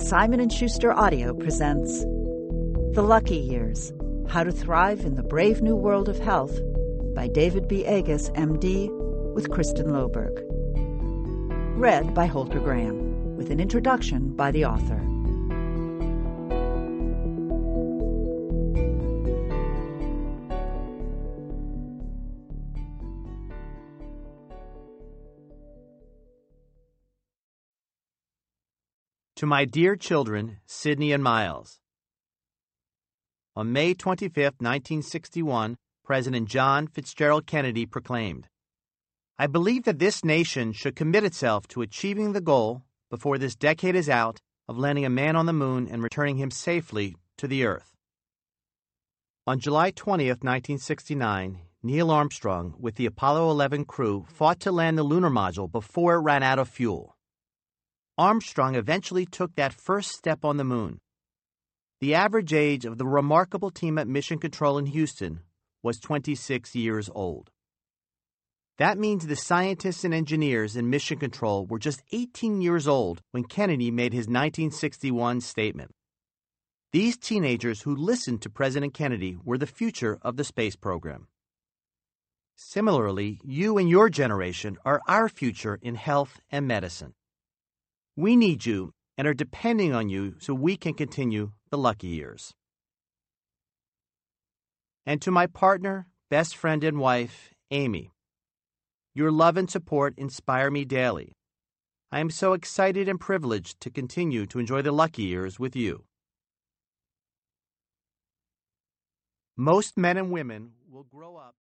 Simon & Schuster Audio presents The Lucky Years, How to Thrive in the Brave New World of Health by David B. Agus, M.D., with Kristen Loberg. Read by Holter Graham, with an introduction by the author. To my dear children, Sydney and Miles. On May 25, 1961, President John Fitzgerald Kennedy proclaimed, "I believe that this nation should commit itself to achieving the goal, before this decade is out, of landing a man on the moon and returning him safely to the Earth." On July 20, 1969, Neil Armstrong, with the Apollo 11 crew, fought to land the lunar module before it ran out of fuel. Armstrong eventually took that first step on the moon. The average age of the remarkable team at Mission Control in Houston was 26 years old. That means the scientists and engineers in Mission Control were just 18 years old when Kennedy made his 1961 statement. These teenagers who listened to President Kennedy were the future of the space program. Similarly, you and your generation are our future in health and medicine. We need you and are depending on you so we can continue the lucky years. And to my partner, best friend and wife, Amy, your love and support inspire me daily. I am so excited and privileged to continue to enjoy the lucky years with you. Most men and women will grow up